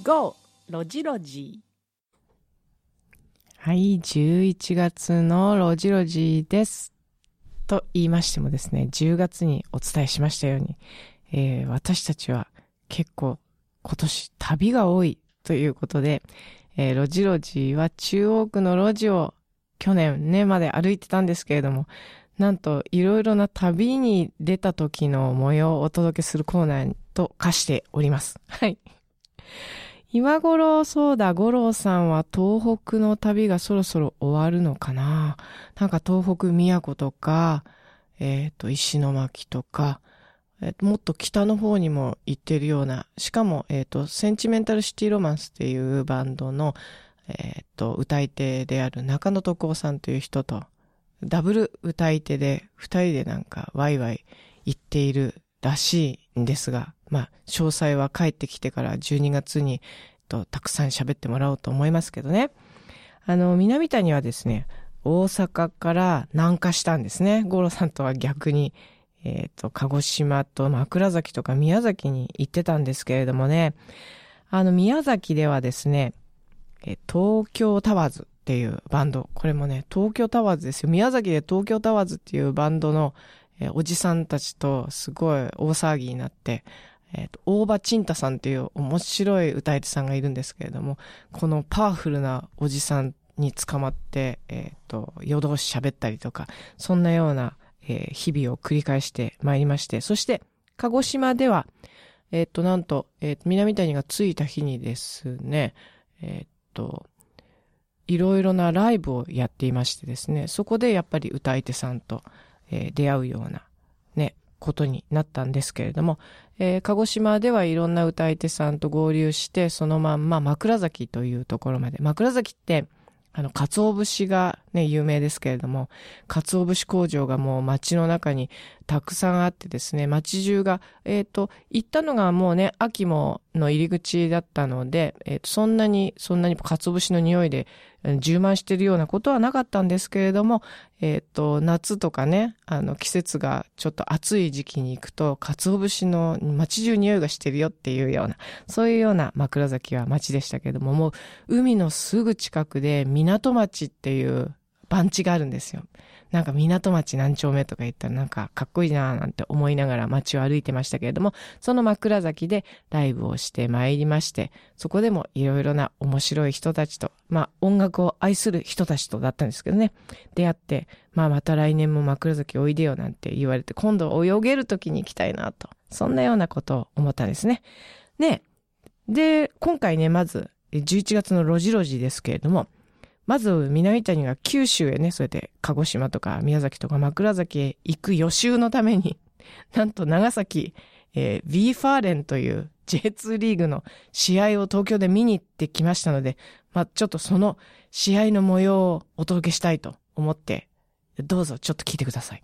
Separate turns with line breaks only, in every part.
GO! ロジロジ。
はい、11月のロジロジです。と言いましてもですね、10月にお伝えしましたように、私たちは結構今年旅が多いということで、ロジロジは中央区の路地を去年ねまで歩いてたんですけれども、なんといろいろな旅に出た時の模様をお届けするコーナーと化しております。はい。今頃、そうだ、五郎さんは東北の旅がそろそろ終わるのかな。なんか東北宮古とか、石巻とか、もっと北の方にも行ってるような、しかも、センチメンタルシティロマンスっていうバンドの、歌い手である中野徳夫さんという人と、ダブル歌い手で二人でなんかワイワイ言っているらしいんですが、まあ、詳細は帰ってきてから12月にたくさん喋ってもらおうと思いますけどね。南谷はですね、大阪から南下したんですね。五郎さんとは逆に、鹿児島と枕崎とか宮崎に行ってたんですけれどもね、宮崎ではですね、東京タワーズっていうバンド、これもね、東京タワーズですよ。宮崎で東京タワーズっていうバンドの、おじさんたちとすごい大騒ぎになって、大場陳太さんっていう面白い歌い手さんがいるんですけれども、このパワフルなおじさんに捕まって、夜通し喋ったりとか、そんなような、日々を繰り返してまいりまして、そして、鹿児島では、なんと、南谷が着いた日にですね、いろいろなライブをやっていましてですね、そこでやっぱり歌い手さんと、出会うような、ね、ことになったんですけれども、鹿児島ではいろんな歌い手さんと合流して、そのまんま枕崎というところまで。枕崎って、鰹節がね、有名ですけれども、鰹節工場がもう街の中にたくさんあってですね、街中が、行ったのがもうね、秋もの入り口だったので、そんなに鰹節の匂いで充満しているようなことはなかったんですけれども、夏とかね、季節がちょっと暑い時期に行くと、鰹節の街中匂いがしてるよっていうような、そういうような枕崎は街でしたけれども、もう海のすぐ近くで港町っていう番地があるんですよ。なんか港町何丁目とか言ったらなんかかっこいいなーなんて思いながら街を歩いてましたけれども、その枕崎でライブをしてまいりまして、そこでもいろいろな面白い人たちと、まあ音楽を愛する人たちとだったんですけどね、出会って、まあまた来年も枕崎おいでよなんて言われて、今度泳げる時に行きたいなと、そんなようなことを思ったんですね。ね。で、今回ね、まず11月のロジロジですけれども、まず南谷が九州へね、それで鹿児島とか宮崎とか枕崎へ行く予習のために、なんと長崎、B ファーレンという J2 リーグの試合を東京で見に行ってきましたので、まあちょっとその試合の模様をお届けしたいと思って、どうぞちょっと聞いてください。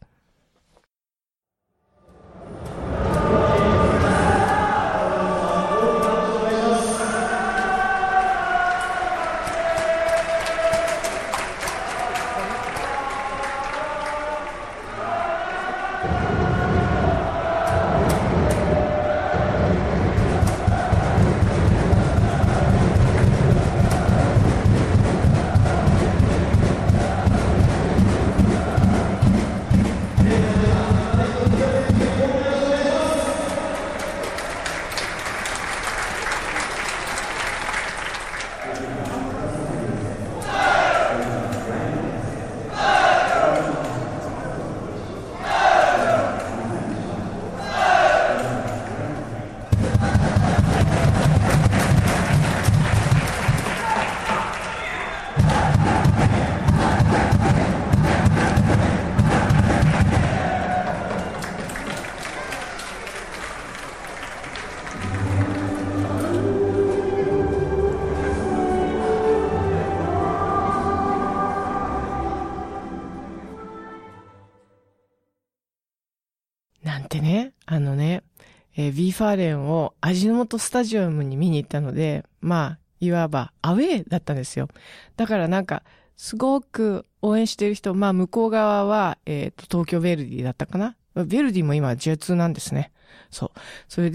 なんてね、B ファーレンを味の素スタジアムに見に行ったので、まあ、いわばアウェーだったんですよ。だからなんか、すごく応援している人、まあ向こう側は、東京ヴェルディだったかな。ヴェルディも今 J2 なんですね。そう。それで、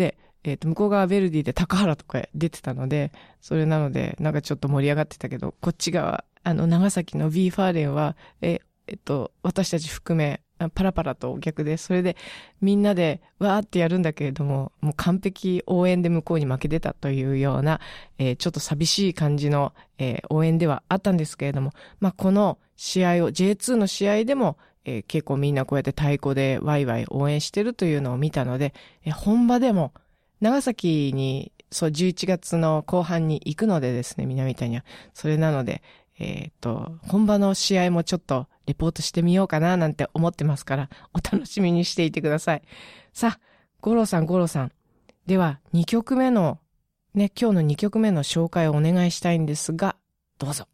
向こう側ヴェルディで高原とか出てたので、それなので、なんかちょっと盛り上がってたけど、こっち側、長崎の B ファーレンは、私たち含め、パラパラと逆で、それでみんなでわーってやるんだけれども、もう完璧応援で向こうに負けてたというような、ちょっと寂しい感じの、応援ではあったんですけれども、まあ、この試合を、J2 の試合でも、結構みんなこうやって太鼓でワイワイ応援してるというのを見たので、本場でも、長崎に、そう、11月の後半に行くのでですね、南谷は。それなので、本場の試合もちょっとレポートしてみようかななんて思ってますから、お楽しみにしていてください。さあ、五郎さん。では、2曲目の、ね、今日の2曲目の紹介をお願いしたいんですが、どうぞ。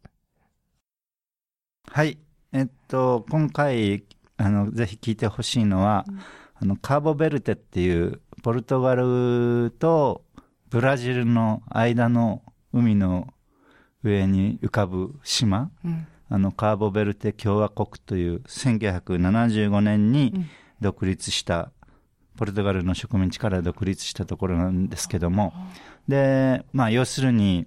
はい。今回、ぜひ聴いてほしいのは、カーボベルテっていう、ポルトガルとブラジルの間の海の上に浮かぶ島、カーボベルテ共和国という1975年に独立した、ポルトガルの植民地から独立したところなんですけども、で、まあ要するに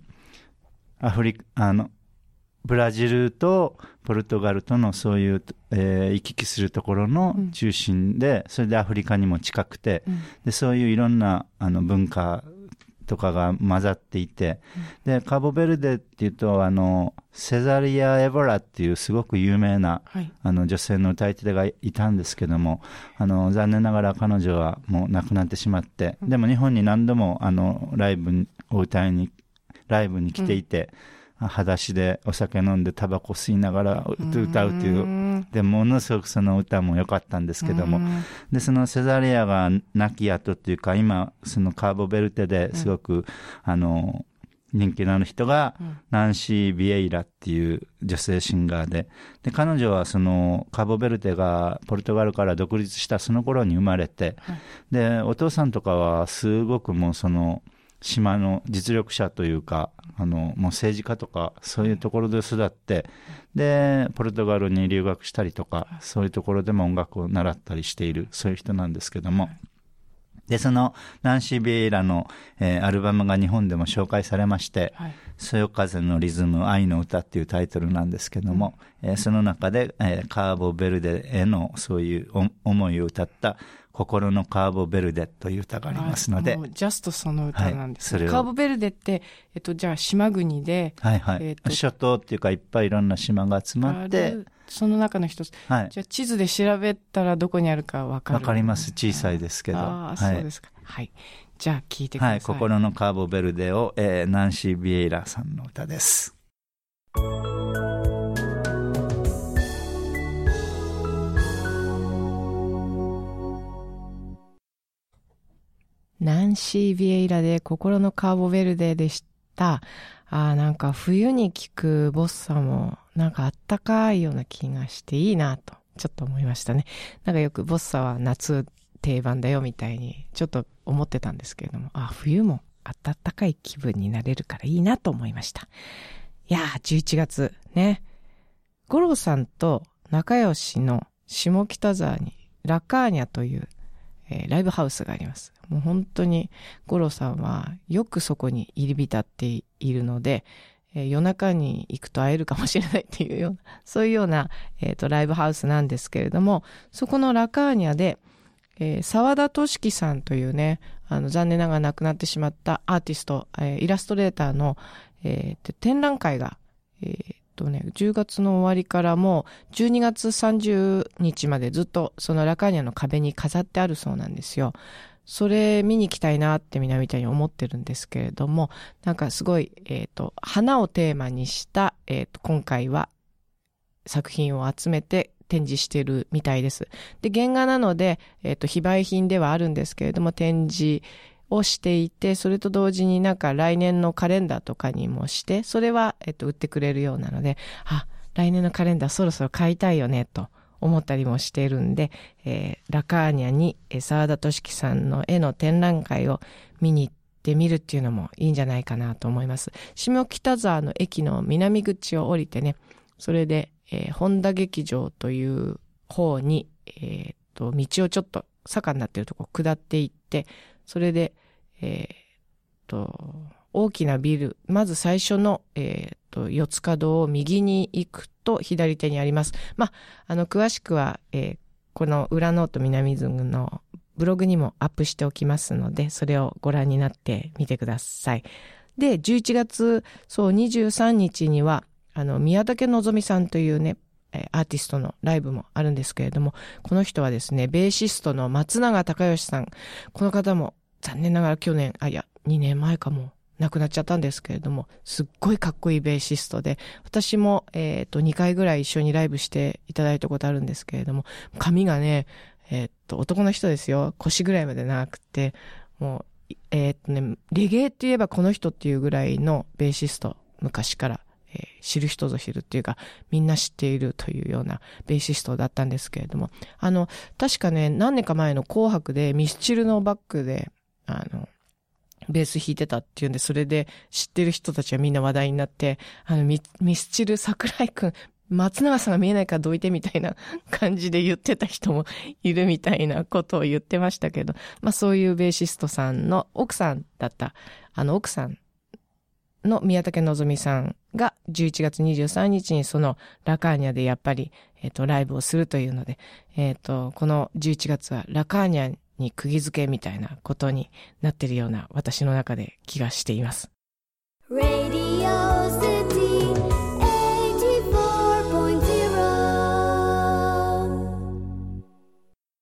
ブラジルとポルトガルとのそういう、行き来するところの中心で、それでアフリカにも近くて、でそういういろんな文化とかが混ざっていて、でカーボベルデっていうとセザリア・エボラっていうすごく有名な、女性の歌い手がいたんですけども、残念ながら彼女はもう亡くなってしまって、でも日本に何度もライブに来ていて、裸足でお酒飲んでタバコ吸いながら歌うという、でものすごくその歌も良かったんですけども、でそのセザリアが亡き後っていうか、今そのカーボベルテですごく、人気のある人が、ナンシー・ビエイラっていう女性シンガーで、彼女はそのカーボベルテがポルトガルから独立したその頃に生まれて、でお父さんとかはすごくもうその島の実力者というか、もう政治家とかそういうところで育って、でポルトガルに留学したりとか、そういうところでも音楽を習ったりしている、そういう人なんですけども、でそのナンシー・ビエイラの、アルバムが日本でも紹介されまして、そよ風のリズム愛の歌っていうタイトルなんですけども、その中で、カーボベルデへのそういう思いを歌った心のカーボベルデという歌がありますので、
ジャストその歌なんですね。カーボベルデって、じゃあ島国で、
諸島っていうかいっぱいいろんな島が集まって、
その中の一つ、じゃあ地図で調べたらどこにあるかわかる？
わかります。小さいですけど。
そうですか。はい。じゃあ聞いてください。
心のカーボベルデを、ナンシー・ビエイラさんの歌です。
ナンシー・ビエイラで心のカーボベルデでした。なんか冬に聴くボッサもなんかあったかいような気がしていいなとちょっと思いましたね。なんかよくボッサは夏定番だよみたいにちょっと思ってたんですけれども、冬も暖かい気分になれるからいいなと思いました。いやー、11月ね。五郎さんと仲良しの下北沢にラカーニャという、ライブハウスがあります。もう本当に五郎さんはよくそこに入り浸っているので、夜中に行くと会えるかもしれないっていうような、そういうような、ライブハウスなんですけれども、そこのラカーニャで、沢田俊樹さんというね、残念ながら亡くなってしまったアーティスト、イラストレーターの、展覧会が、10月の終わりからもう12月30日までずっとそのラカーニャの壁に飾ってあるそうなんですよ。それ見に行きたいなってみんなみたいに思ってるんですけれども、なんかすごい、花をテーマにした、今回は作品を集めて展示しているみたいです。で、原画なので、非売品ではあるんですけれども、展示をしていて、それと同時になんか来年のカレンダーとかにもして、それは、売ってくれるようなので、来年のカレンダーそろそろ買いたいよね、と思ったりもしているんで、ラカーニャに沢田俊樹さんの絵の展覧会を見に行ってみるっていうのもいいんじゃないかなと思います。下北沢の駅の南口を降りてね、それで、本田劇場という方に、道をちょっと坂になっているところ下っていって、それで、 大きなビル、まず最初の、四つ角を右に行くと左手にあります。詳しくは、この裏ノート南ズンのブログにもアップしておきますので、それをご覧になってみてください。で、11月、23日には、宮武のぞみさんというね、アーティストのライブもあるんですけれども、この人はですね、ベーシストの松永隆義さん。この方も残念ながら2年前かも亡くなっちゃったんですけれども、すっごいかっこいいベーシストで、私も、2回ぐらい一緒にライブしていただいたことあるんですけれども、髪がね、男の人ですよ。腰ぐらいまで長くて、もう、レゲエって言えばこの人っていうぐらいのベーシスト、昔から、知る人ぞ知るっていうか、みんな知っているというようなベーシストだったんですけれども、確かね、何年か前の紅白でミスチルのバックで、ベース弾いてたっていうんで、それで知ってる人たちはみんな話題になって、ミスチル桜井くん、松永さんが見えないからどいてみたいな感じで言ってた人もいるみたいなことを言ってましたけど、そういうベーシストさんの奥さんだった、奥さんの宮武のぞみさんが11月23日にそのラカーニャでやっぱり、ライブをするというので、この11月はラカーニャに釘付けみたいなことになっているような私の中で気がしています。Radio